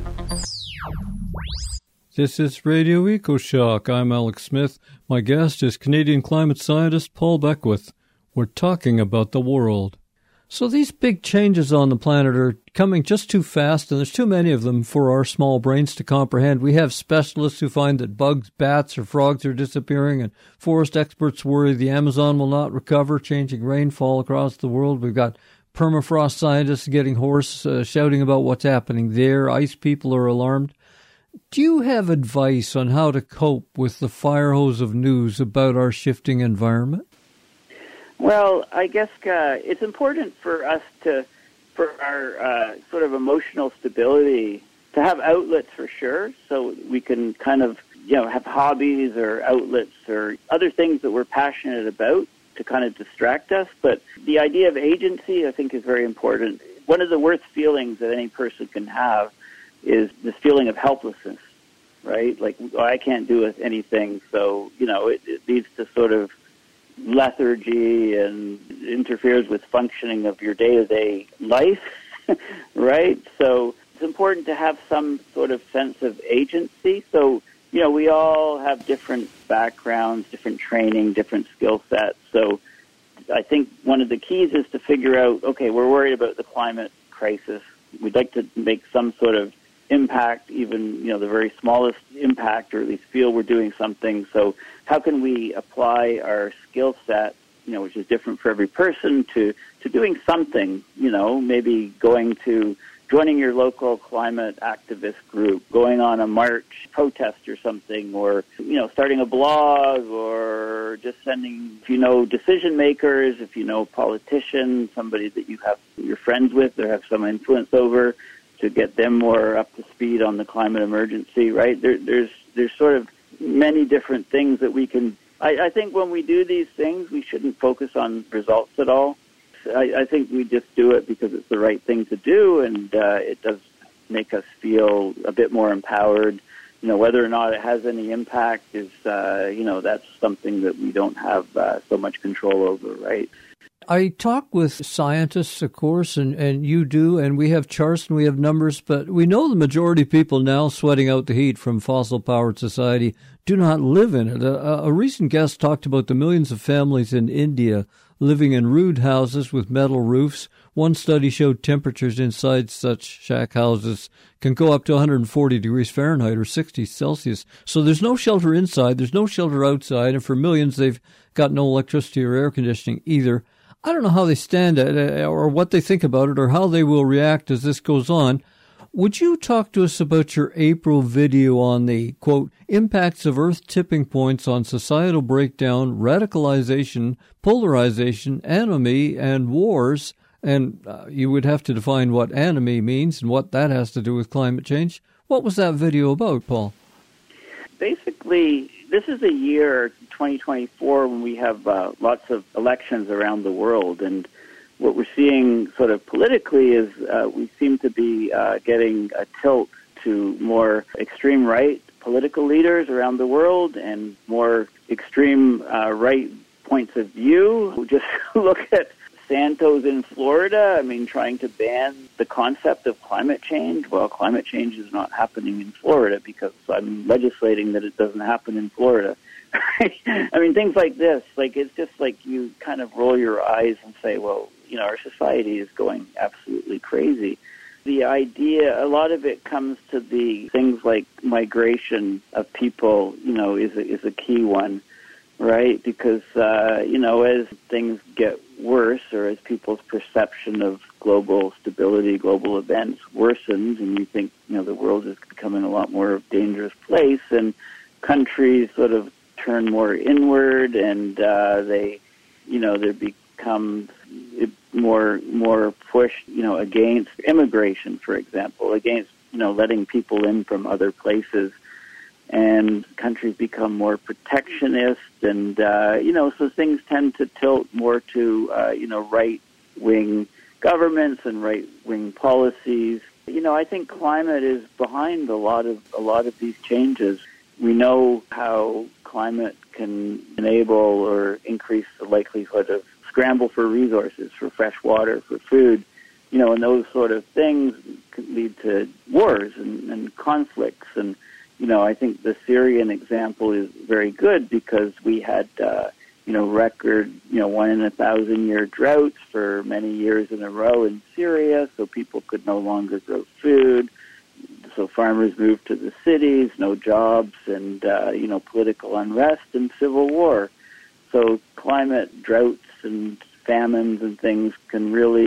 This is Radio EcoShock. I'm Alex Smith. My guest is Canadian climate scientist Paul Beckwith. We're talking about the world. So these big changes on the planet are coming just too fast, and there's too many of them for our small brains to comprehend. We have specialists who find that bugs, bats, or frogs are disappearing, and forest experts worry the Amazon will not recover, changing rainfall across the world. We've got permafrost scientists getting hoarse, uh, shouting about what's happening there. Ice people are alarmed. Do you have advice on how to cope with the fire hose of news about our shifting environment? Well, I guess uh, it's important for us to, for our uh, sort of emotional stability, to have outlets for sure, so we can kind of, you know, have hobbies or outlets or other things that we're passionate about to kind of distract us. But the idea of agency, I think, is very important. One of the worst feelings that any person can have is this feeling of helplessness, right? Like, oh, I can't do anything, so, you know, it, it leads to sort of lethargy and interferes with functioning of your day-to-day life, right? So it's important to have some sort of sense of agency. So, you know, we all have different backgrounds, different training, different skill sets. So I think one of the keys is to figure out, okay, we're worried about the climate crisis. We'd like to make some sort of impact, even, you know, the very smallest impact, or at least feel we're doing something. So how can we apply our skill set, you know, which is different for every person, to, to doing something, you know, maybe going to joining your local climate activist group, going on a march, protest or something, or, you know, starting a blog, or just sending, if you know decision makers, if you know politicians, somebody that you have, you're friends with or have some influence over, to get them more up to speed on the climate emergency, right? There, there's there's sort of many different things that we can, I, I think when we do these things, we shouldn't focus on results at all. I, I think we just do it because it's the right thing to do, and uh, it does make us feel a bit more empowered. You know, whether or not it has any impact is, uh, you know, that's something that we don't have uh, so much control over, right? I talk with scientists, of course, and, and you do, and we have charts and we have numbers, but we know the majority of people now sweating out the heat from fossil-powered society do not live in it. A, a recent guest talked about the millions of families in India living in rude houses with metal roofs. One study showed temperatures inside such shack houses can go up to one hundred forty degrees Fahrenheit or sixty Celsius. So there's no shelter inside, there's no shelter outside, and for millions they've got no electricity or air conditioning either. I don't know how they stand at it or what they think about it or how they will react as this goes on. Would you talk to us about your April video on the, quote, impacts of Earth tipping points on societal breakdown, radicalization, polarization, enemy, and wars? And uh, you would have to define what enemy means and what that has to do with climate change. What was that video about, Paul? Basically, this is a year, twenty twenty-four, when we have uh, lots of elections around the world, and what we're seeing sort of politically is uh, we seem to be uh, getting a tilt to more extreme right political leaders around the world and more extreme uh, right points of view. Just look at Santos in Florida, I mean, trying to ban the concept of climate change. Well, climate change is not happening in Florida because I'm legislating that it doesn't happen in Florida. I mean, things like this, like, it's just like you kind of roll your eyes and say, well, you know, our society is going absolutely crazy. The idea, a lot of it comes to the things like migration of people, you know, is a, is a key one, right? Because, uh, you know, as things get worse, or as people's perception of global stability, global events worsens, and you think, you know, the world is becoming a lot more dangerous place, and countries sort of turn more inward, and uh, they, you know, they become more more pushed, you know, against immigration, for example, against, you know, letting people in from other places. And countries become more protectionist, and, uh, you know, so things tend to tilt more to, uh, you know, right-wing governments and right-wing policies. You know, I think climate is behind a lot of a lot of these changes. We know how climate can enable or increase the likelihood of scramble for resources, for fresh water, for food, you know, and those sort of things can lead to wars and, and conflicts. And, you know, I think the Syrian example is very good because we had, uh, you know, record, you know, one in a thousand year droughts for many years in a row in Syria, so people could no longer grow food. So farmers moved to the cities, no jobs, and, uh, you know, political unrest and civil war. So climate, droughts and famines and things can really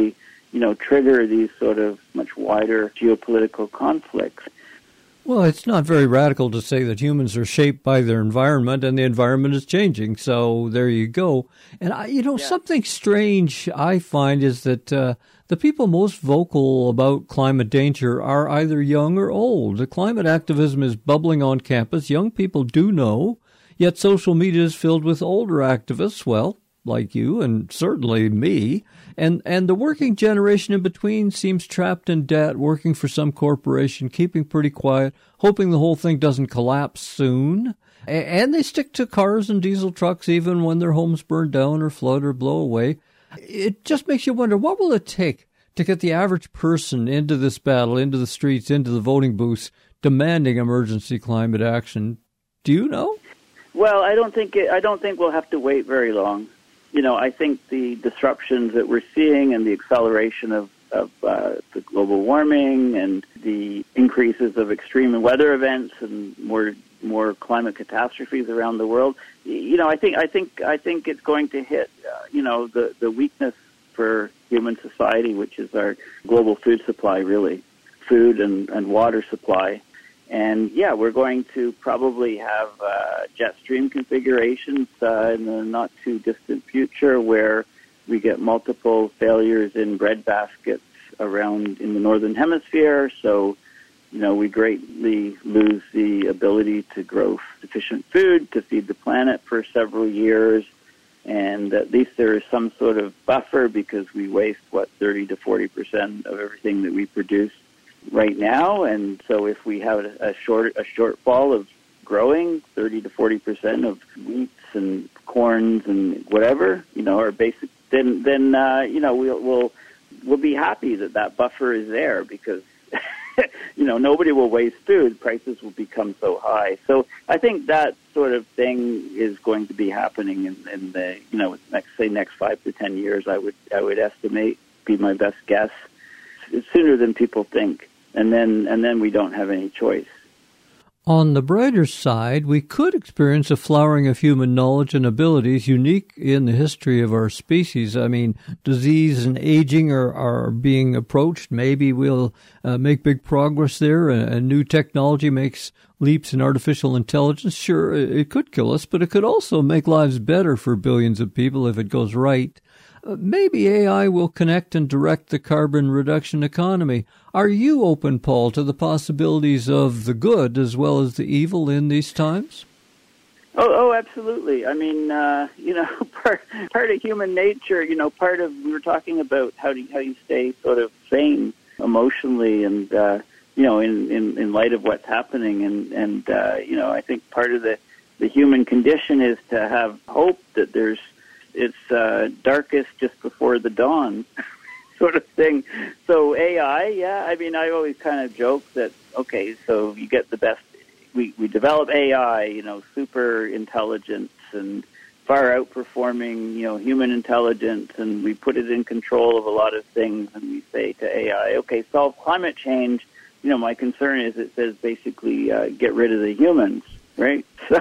you know, trigger these sort of much wider geopolitical conflicts. Well, it's not very radical to say that humans are shaped by their environment and the environment is changing. So there you go. And, I, you know, yeah. something strange I find is that uh, the people most vocal about climate danger are either young or old. The climate activism is bubbling on campus. Young people do know, yet social media is filled with older activists, well, like you and certainly me. And and the working generation in between seems trapped in debt, working for some corporation, keeping pretty quiet, hoping the whole thing doesn't collapse soon. And they stick to cars and diesel trucks even when their homes burn down or flood or blow away. It just makes you wonder, what will it take to get the average person into this battle, into the streets, into the voting booths, demanding emergency climate action? Do you know? Well, I don't think it, I don't think we'll have to wait very long. You know, I think the disruptions that we're seeing and the acceleration of, of uh, the global warming and the increases of extreme weather events and more more climate catastrophes around the world, you know, I think I think I think it's going to hit, uh, you know, the, the weakness for human society, which is our global food supply, really, food and, and water supply. And, yeah, we're going to probably have uh, jet stream configurations uh, in the not-too-distant future where we get multiple failures in bread baskets around in the Northern Hemisphere. So, you know, we greatly lose the ability to grow sufficient food to feed the planet for several years. And at least there is some sort of buffer because we waste, what, thirty to forty percent of everything that we produce right now, and so if we have a short a shortfall of growing thirty to forty percent of wheats and corns and whatever, you know, our basic, then then uh, you know we'll we'll we'll be happy that that buffer is there because you know nobody will waste food. Prices will become so high. So I think that sort of thing is going to be happening in, in the you know next say next five to ten years. I would I would estimate, be my best guess. It's sooner than people think. And then and then we don't have any choice. On the brighter side, we could experience a flowering of human knowledge and abilities unique in the history of our species. I mean, disease and aging are, are being approached. Maybe we'll uh, make big progress there. And, and new technology makes leaps in artificial intelligence. Sure, it could kill us, but it could also make lives better for billions of people if it goes right. Maybe A I will connect and direct the carbon reduction economy. Are you open, Paul, to the possibilities of the good as well as the evil in these times? Oh, oh, absolutely. I mean, uh, you know, part part of human nature. You know, part of we were talking about how do how you stay sort of sane emotionally, and uh, you know, in, in, in light of what's happening, and and uh, you know, I think part of the the human condition is to have hope that there's it's uh, darkest just before the dawn sort of thing. So A I, yeah, I mean, I always kind of joke that, okay, so you get the best, we, we develop A I, you know, super intelligence and far outperforming, you know, human intelligence, and we put it in control of a lot of things, and we say to A I, okay, solve climate change. You know, my concern is it says basically uh, get rid of the humans, right? So...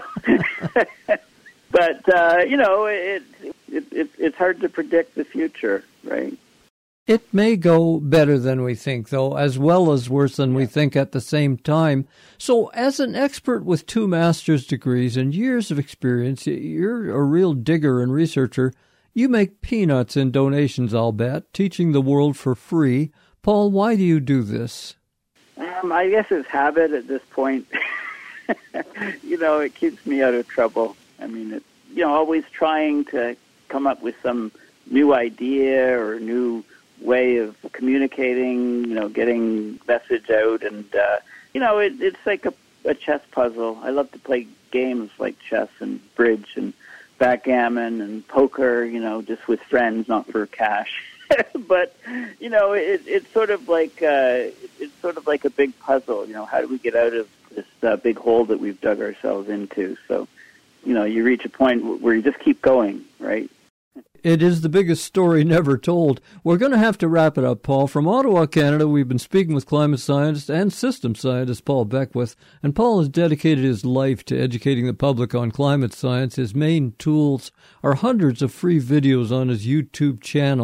But, uh, you know, it, it, it, it's hard to predict the future, right? It may go better than we think, though, as well as worse than we think at the same time. So as an expert with two master's degrees and years of experience, you're a real digger and researcher. You make peanuts in donations, I'll bet, teaching the world for free. Paul, why do you do this? Um, I guess it's habit at this point. You know, it keeps me out of trouble. I mean, it's, you know, always trying to come up with some new idea or new way of communicating, you know, getting message out. And, uh, you know, it, it's like a, a chess puzzle. I love to play games like chess and bridge and backgammon and poker, you know, just with friends, not for cash. But, you know, it, it's sort of like uh, it's sort of like a big puzzle. You know, how do we get out of this uh, big hole that we've dug ourselves into? So, you know, you reach a point where you just keep going, right? It is the biggest story never told. We're going to have to wrap it up, Paul. From Ottawa, Canada, we've been speaking with climate scientist and system scientist Paul Beckwith, and Paul has dedicated his life to educating the public on climate science. His main tools are hundreds of free videos on his YouTube channel,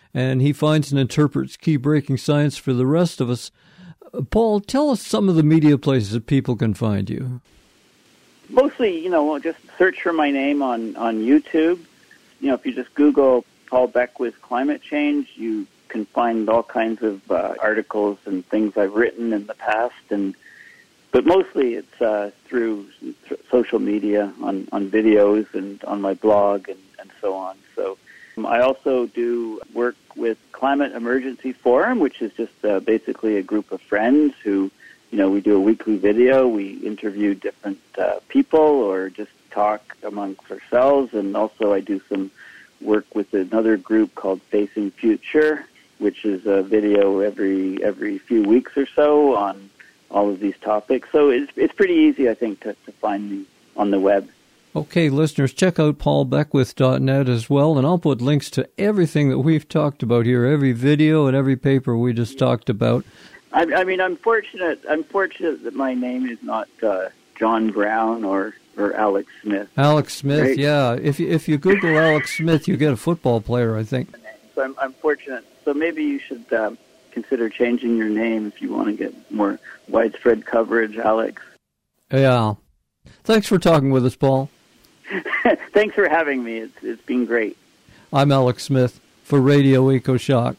and he finds and interprets key breaking science for the rest of us. Paul, tell us some of the media places that people can find you. Mostly, you know, just search for my name on, on YouTube. You know, if you just Google Paul Beckwith Climate Change, you can find all kinds of uh, articles and things I've written in the past. And but mostly it's uh, through th- social media, on, on videos and on my blog and, and so on. So um, I also do work with Climate Emergency Forum, which is just uh, basically a group of friends who, you know, we do a weekly video. We interview different uh, people or just talk amongst ourselves. And also I do some work with another group called Facing Future, which is a video every every few weeks or so on all of these topics. So it's it's pretty easy, I think, to, to find me on the web. Okay, listeners, check out paul beckwith dot net as well, and I'll put links to everything that we've talked about here, every video and every paper we just talked about. I, I mean, I'm fortunate, I'm fortunate that my name is not uh, John Brown or, or Alex Smith. Alex Smith, right? Yeah. If you, if you Google Alex Smith, you get a football player, I think. So I'm, I'm fortunate. So maybe you should um, consider changing your name if you want to get more widespread coverage, Alex. Yeah. Thanks for talking with us, Paul. Thanks for having me. It's It's been great. I'm Alex Smith for Radio EcoShock.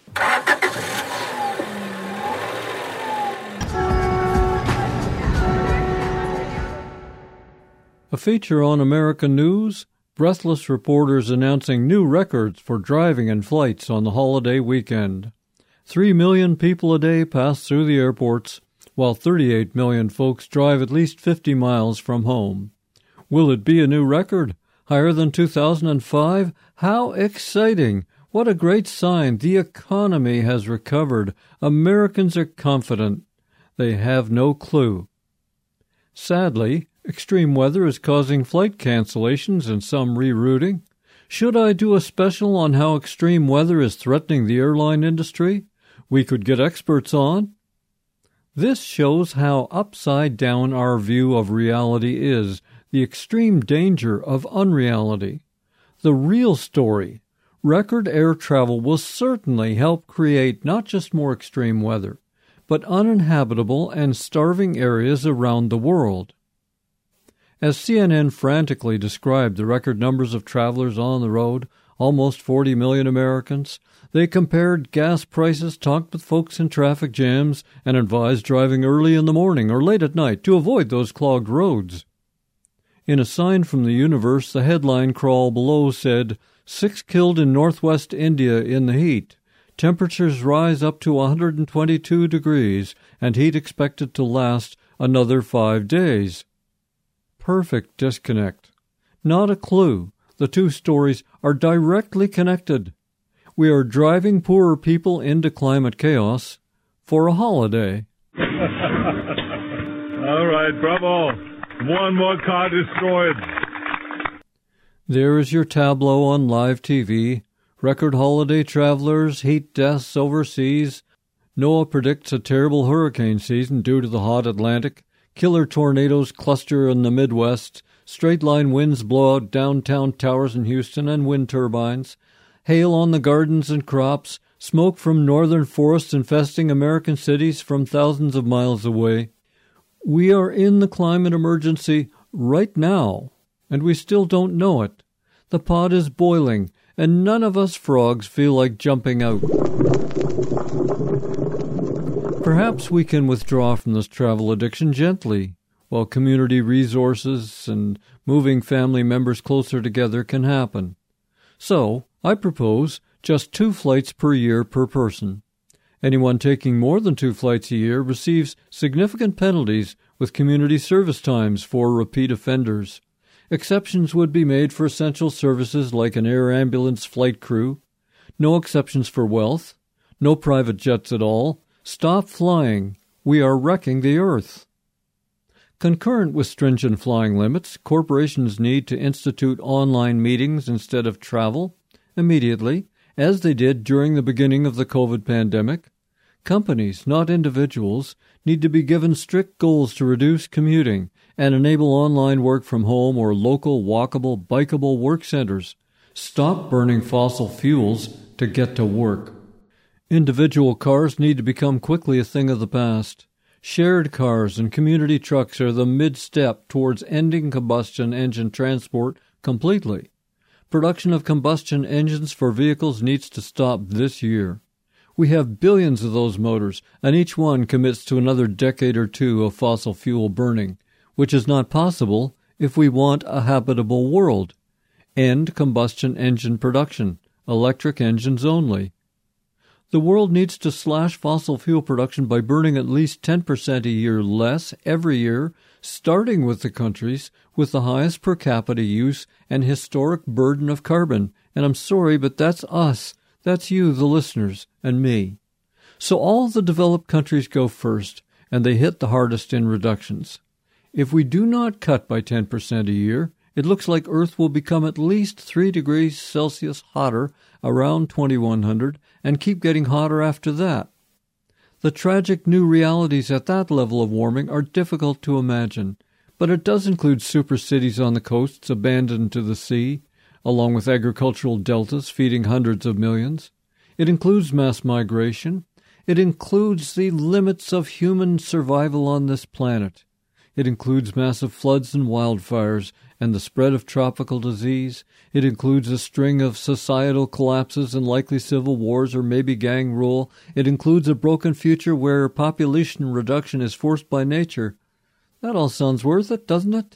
A feature on American News, breathless reporters announcing new records for driving and flights on the holiday weekend. Three million people a day pass through the airports, while thirty-eight million folks drive at least fifty miles from home. Will it be a new record? Higher than two thousand five? How exciting! What a great sign. The economy has recovered. Americans are confident. They have no clue. Sadly, extreme weather is causing flight cancellations and some rerouting. Should I do a special on how extreme weather is threatening the airline industry? We could get experts on. This shows how upside down our view of reality is, the extreme danger of unreality. The real story, record air travel will certainly help create not just more extreme weather, but uninhabitable and starving areas around the world. As C N N frantically described the record numbers of travelers on the road, almost forty million Americans, they compared gas prices, talked with folks in traffic jams, and advised driving early in the morning or late at night to avoid those clogged roads. In a sign from the universe, the headline crawl below said, Six killed in northwest India in the heat. Temperatures rise up to one hundred twenty-two degrees, and heat expected to last another five days. Perfect disconnect. Not a clue. The two stories are directly connected. We are driving poorer people into climate chaos for a holiday. All right, bravo. One more car destroyed. There is your tableau on live T V. Record holiday travelers, heat deaths overseas. NOAA predicts a terrible hurricane season due to the hot Atlantic. Killer tornadoes cluster in the Midwest. Straight-line winds blow out downtown towers in Houston and wind turbines. Hail on the gardens and crops. Smoke from northern forests infesting American cities from thousands of miles away. We are in the climate emergency right now, and we still don't know it. The pot is boiling, and none of us frogs feel like jumping out. Perhaps we can withdraw from this travel addiction gently, while community resources and moving family members closer together can happen. So, I propose just two flights per year per person. Anyone taking more than two flights a year receives significant penalties with community service times for repeat offenders. Exceptions would be made for essential services like an air ambulance flight crew. No exceptions for wealth. No private jets at all. Stop flying. We are wrecking the earth. Concurrent with stringent flying limits, corporations need to institute online meetings instead of travel immediately, as they did during the beginning of the COVID pandemic. Companies, not individuals, need to be given strict goals to reduce commuting and enable online work from home or local, walkable, bikeable work centers. Stop burning fossil fuels to get to work. Individual cars need to become quickly a thing of the past. Shared cars and community trucks are the mid-step towards ending combustion engine transport completely. Production of combustion engines for vehicles needs to stop this year. We have billions of those motors, and each one commits to another decade or two of fossil fuel burning, which is not possible if we want a habitable world. End combustion engine production, electric engines only. The world needs to slash fossil fuel production by burning at least ten percent a year less every year, starting with the countries with the highest per capita use and historic burden of carbon. And I'm sorry, but that's us. That's you, the listeners, and me. So all the developed countries go first, and they hit the hardest in reductions. If we do not cut by ten percent a year, it looks like Earth will become at least three degrees Celsius hotter around twenty-one hundred and keep getting hotter after that. The tragic new realities at that level of warming are difficult to imagine, but it does include super cities on the coasts abandoned to the sea, along with agricultural deltas feeding hundreds of millions. It includes mass migration. It includes the limits of human survival on this planet. It includes massive floods and wildfires and the spread of tropical disease. It includes a string of societal collapses and likely civil wars or maybe gang rule. It includes a broken future where population reduction is forced by nature. That all sounds worth it, doesn't it?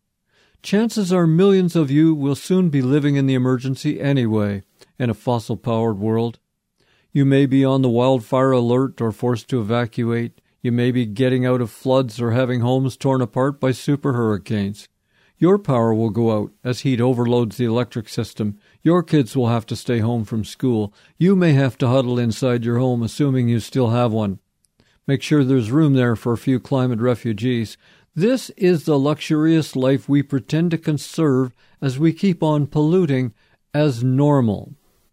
Chances are millions of you will soon be living in the emergency anyway, in a fossil-powered world. You may be on the wildfire alert or forced to evacuate. You may be getting out of floods or having homes torn apart by super hurricanes. Your power will go out as heat overloads the electric system. Your kids will have to stay home from school. You may have to huddle inside your home, assuming you still have one. Make sure there's room there for a few climate refugees. This is the luxurious life we pretend to conserve as we keep on polluting as normal.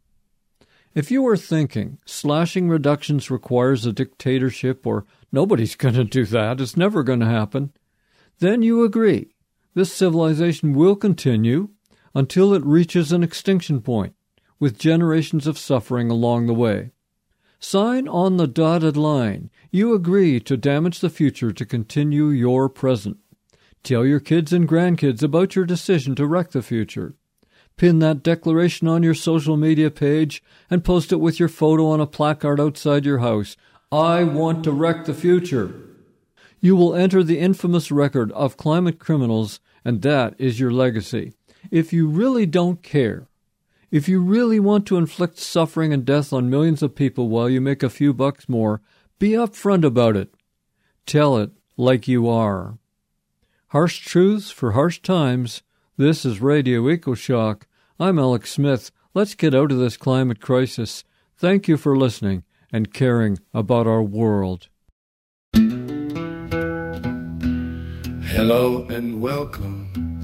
If you are thinking slashing reductions requires a dictatorship or nobody's going to do that, it's never going to happen, then you agree. This civilization will continue until it reaches an extinction point, with generations of suffering along the way. Sign on the dotted line. You agree to damage the future to continue your present. Tell your kids and grandkids about your decision to wreck the future. Pin that declaration on your social media page and post it with your photo on a placard outside your house. I want to wreck the future. You will enter the infamous record of climate criminals, and that is your legacy. If you really don't care, if you really want to inflict suffering and death on millions of people while you make a few bucks more, be upfront about it. Tell it like you are. Harsh truths for harsh times. This is Radio EcoShock. I'm Alex Smith. Let's get out of this climate crisis. Thank you for listening and caring about our world. Hello and welcome.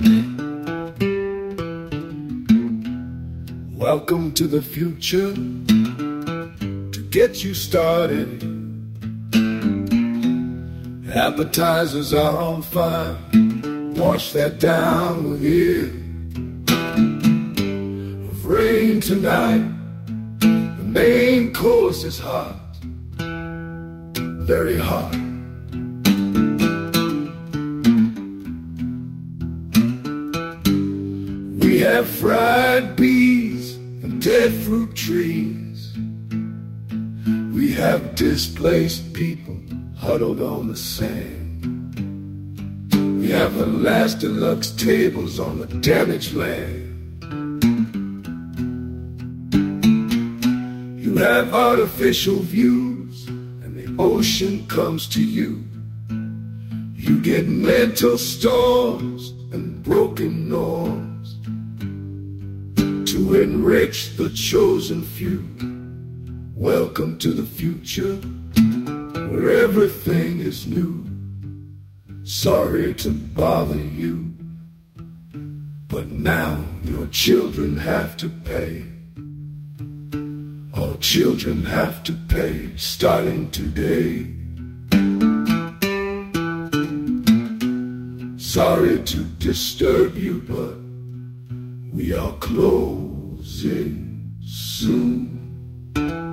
Welcome to the future. To get you started, appetizers are on fire. Wash that down with you. Of rain tonight, the main course is hot, very hot. We have fried bees and dead fruit trees. We have displaced people huddled on the sand. We have the last deluxe tables on the damaged land. You have artificial views and the ocean comes to you. You get mental storms and broken norms to enrich the chosen few. Welcome to the future where everything is new. Sorry to bother you, but now your children have to pay. All children have to pay starting today. Sorry to disturb you, but we are closing. soon.